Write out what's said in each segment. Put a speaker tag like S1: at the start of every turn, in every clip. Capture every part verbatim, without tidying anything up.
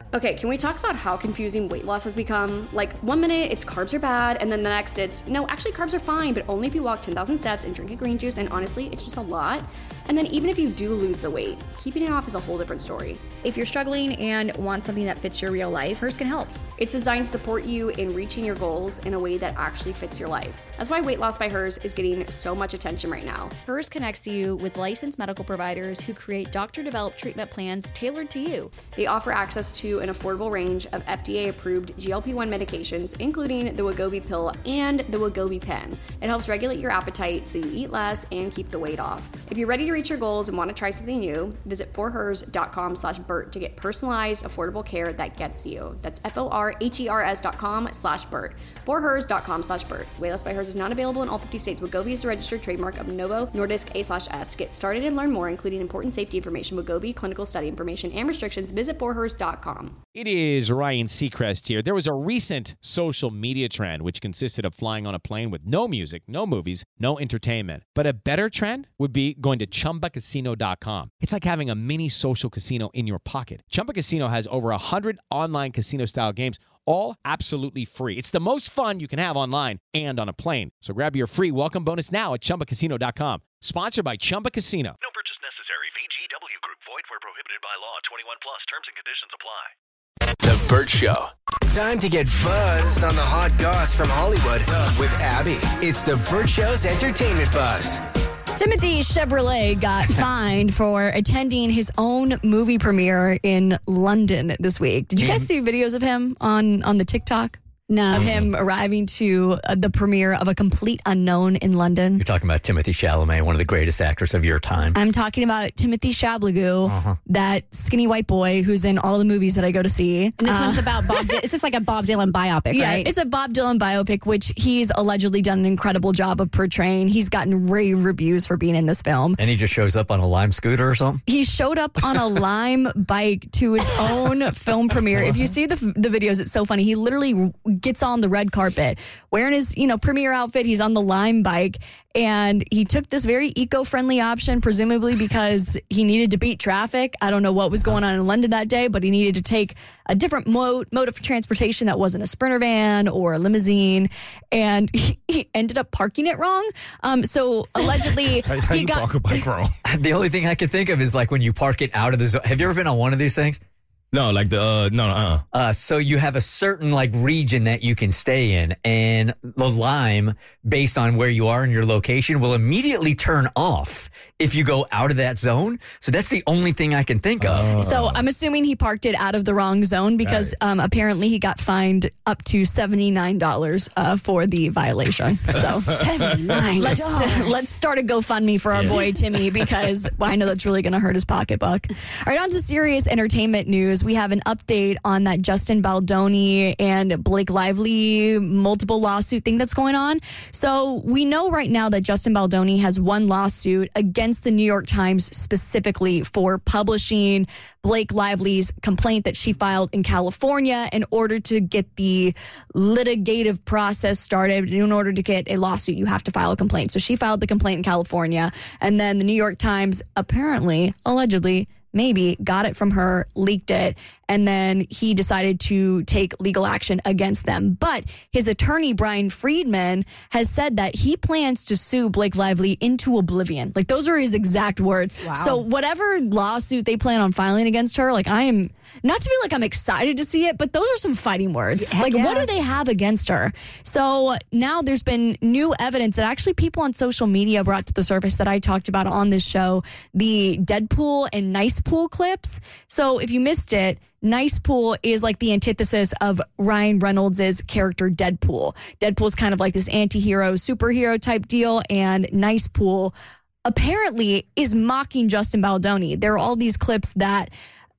S1: Okay, can we talk about how confusing weight loss has become? Like, one minute it's carbs are bad, and then the next it's, no, actually carbs are fine, but only if you walk ten thousand steps and drink a green juice, and honestly, it's just a lot. And then even if you do lose the weight, keeping it off is a whole different story.
S2: If you're struggling and want something that fits your real life, Hers can help.
S1: It's designed to support you in reaching your goals in a way that actually fits your life. That's why Weight Loss by Hers is getting so much attention right now.
S2: Hers connects you with licensed medical providers who create doctor-developed treatment plans tailored to you.
S1: They offer access to an affordable range of F D A-approved G L P one medications, including the Wegovy pill and the Wegovy pen. It helps regulate your appetite so you eat less and keep the weight off. If you're ready to reach your goals and want to try something new, visit forhers.com slash Bert to get personalized, affordable care that gets you. That's F-O-R-H-E-R-S dot com slash Bert. forhers.com slash Bert. Weight Loss by Hers is not available in all fifty states. Wegovy is a registered trademark of Novo Nordisk A slash S. To get started and learn more, including important safety information, Wegovy, clinical study information, and restrictions, visit forhers dot com.
S3: It is Ryan Seacrest here. There was a recent social media trend which consisted of flying on a plane with no music, no movies, no entertainment. But a better trend would be going to Chumba Casino dot com. It's like having a mini social casino in your pocket. Chumba Casino has over one hundred online casino-style games, all absolutely free. It's the most fun you can have online and on a plane. So grab your free welcome bonus now at Chumba Casino dot com. Sponsored by Chumba Casino.
S4: No purchase necessary. V G W Group. Void where prohibited by law. twenty-one plus. Terms and conditions apply.
S5: The Bert Show. Time to get buzzed on the hot goss from Hollywood with Abby. It's the Bert Show's entertainment buzz.
S2: Timothy Chevrolet got fined for attending his own movie premiere in London this week. Did you guys see videos of him on, on the TikTok?
S6: No.
S2: Of him arriving to uh, the premiere of A Complete Unknown in London.
S7: You're talking about Timothy Chalamet, one of the greatest actors of your time.
S2: I'm talking about Timothy Chablagu, uh-huh. that skinny white boy who's in all the movies that I go to see.
S6: And this
S2: uh,
S6: one's about Bob. It's just like a Bob Dylan biopic,
S2: yeah,
S6: right?
S2: It's a Bob Dylan biopic, which he's allegedly done an incredible job of portraying. He's gotten rave reviews for being in this film.
S7: And he just shows up on a Lime scooter or something?
S2: He showed up on a Lime bike to his own film premiere. If you see the the videos, it's so funny. He literally gets on the red carpet wearing his, you know, premiere outfit. He's on the Lime bike, and he took this very eco-friendly option, presumably because he needed to beat traffic. I don't know what was going on in London that day, but he needed to take a different mode mode of transportation that wasn't a Sprinter van or a limousine, and he, he ended up parking it wrong. Um, so allegedly,
S8: how, how
S2: he
S8: you
S2: got
S8: park a bike wrong?
S7: The only thing I can think of is like when you park it out of the zone. Have you ever been on one of these things?
S8: No, like the, uh, no, no, uh.
S7: Uh, so you have a certain like region that you can stay in, and the Lime, based on where you are in your location, will immediately turn off if you go out of that zone. So that's the only thing I can think of.
S8: Oh.
S2: So I'm assuming he parked it out of the wrong zone because
S8: Right.
S2: um, apparently he got fined up to seventy-nine dollars uh, for the violation. So
S6: seventy-nine
S2: let's let's start a GoFundMe for our boy Timmy, because well, I know that's really going to hurt his pocketbook. All right, on to serious entertainment news. We have an update on that Justin Baldoni and Blake Lively multiple lawsuit thing that's going on. So we know right now that Justin Baldoni has one lawsuit against the New York Times specifically for publishing Blake Lively's complaint that she filed in California in order to get the litigative process started. In order to get a lawsuit, you have to file a complaint. So she filed the complaint in California, and then the New York Times apparently, allegedly, maybe got it from her, leaked it, and then he decided to take legal action against them. But his attorney, Brian Friedman, has said that he plans to sue Blake Lively into oblivion. Like, those are his exact words.
S6: Wow.
S2: So whatever lawsuit they plan on filing against her, like, I am, not to be like I'm excited to see it, but those are some fighting words.
S6: Heck
S2: like,
S6: yeah.
S2: what do they have against her? So now there's been new evidence that actually people on social media brought to the surface that I talked about on this show, the Deadpool and Nice Pool clips. So if you missed it, Nice Pool is like the antithesis of Ryan Reynolds' character Deadpool. Deadpool's kind of like this anti-hero, superhero type deal, and Nice Pool apparently is mocking Justin Baldoni. There are all these clips that,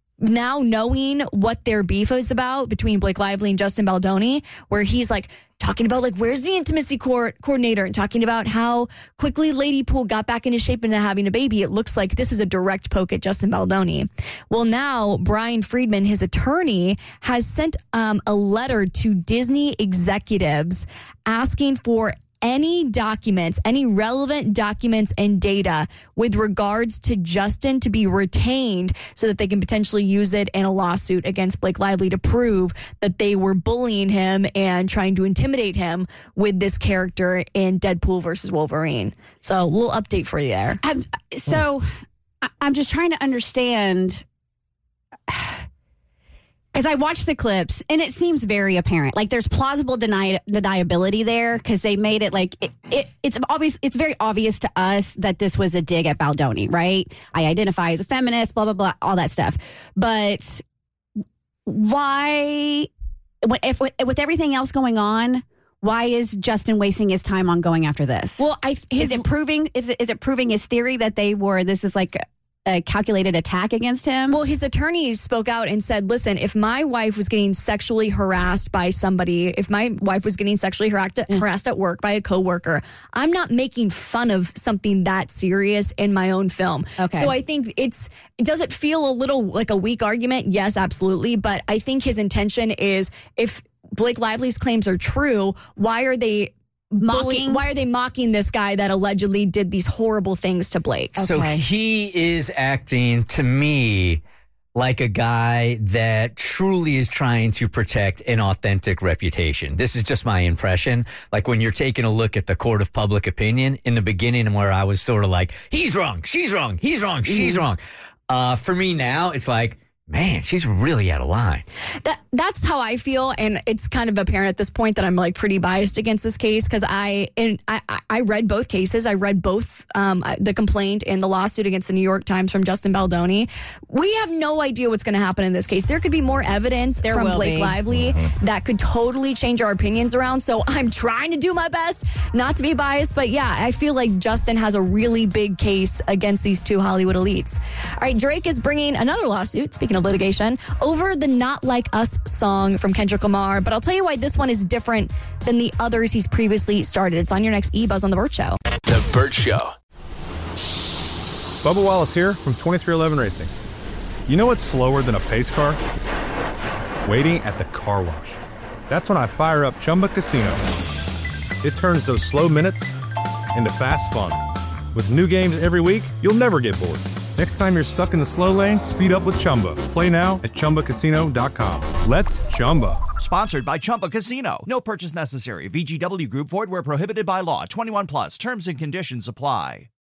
S2: now knowing what their beef is about between Blake Lively and Justin Baldoni, where he's like talking about like, where's the intimacy co- coordinator, and talking about how quickly Lady Pool got back into shape into having a baby. It looks like this is a direct poke at Justin Baldoni. Well, now Brian Friedman, his attorney, has sent um, a letter to Disney executives asking for any documents, any relevant documents and data with regards to Justin to be retained so that they can potentially use it in a lawsuit against Blake Lively to prove that they were bullying him and trying to intimidate him with this character in Deadpool versus Wolverine. So a little update for you there.
S6: I'm, so I- I'm just trying to understand, because I watched the clips and it seems very apparent. Like there's plausible deni- deniability there because they made it like it, it, it's obvious. It's very obvious to us that this was a dig at Baldoni, right? I identify as a feminist, blah, blah, blah, all that stuff. But why, if with everything else going on, why is Justin wasting his time on going after this?
S2: Well, I his,
S6: is it proving is it, is it proving his theory that they were this is like a calculated attack against him?
S2: Well, his attorney spoke out and said, listen, if my wife was getting sexually harassed by somebody, if my wife was getting sexually harassed,
S6: Mm.
S2: harassed at work by a coworker, I'm not making fun of something that serious in my own film.
S6: Okay.
S2: So I think it's, does it feel a little like a weak argument? Yes, absolutely. But I think his intention is if Blake Lively's claims are true, why are they
S6: Mocking?
S2: bullying- why are they mocking this guy that allegedly did these horrible things to Blake?
S7: So
S6: Okay.
S7: he is acting to me like a guy that truly is trying to protect an authentic reputation. This is just my impression. Like when you're taking a look at the court of public opinion in the beginning where I was sort of like, he's wrong, she's wrong, he's wrong, she's
S6: Mm-hmm.
S7: wrong. Uh, for me now, it's like, man, she's really out of line.
S2: That that's how I feel, and it's kind of apparent at this point that I'm like pretty biased against this case because I and I I read both cases. I read both um, the complaint and the lawsuit against the New York Times from Justin Baldoni. We have no idea what's going to happen in this case. There could be more evidence
S6: There
S2: from
S6: will
S2: Blake
S6: be.
S2: Lively that could totally change our opinions around. So I'm trying to do my best not to be biased, but yeah, I feel like Justin has a really big case against these two Hollywood elites. All right, Drake is bringing another lawsuit. Speaking of litigation, over the Not Like Us song from Kendrick Lamar. But I'll tell you why this one is different than the others he's previously started. It's on your next E-Buzz on The Burt Show.
S5: The Burt Show.
S9: Bubba Wallace here from twenty-three eleven Racing. You know what's slower than a pace car? Waiting at the car wash. That's when I fire up Chumba Casino. It turns those slow minutes into fast fun. With new games every week, you'll never get bored. Next time you're stuck in the slow lane, speed up with Chumba. Play now at Chumba Casino dot com. Let's Chumba.
S10: Sponsored by Chumba Casino. No purchase necessary. V G W Group. Void where prohibited by law. twenty-one plus. Terms and conditions apply.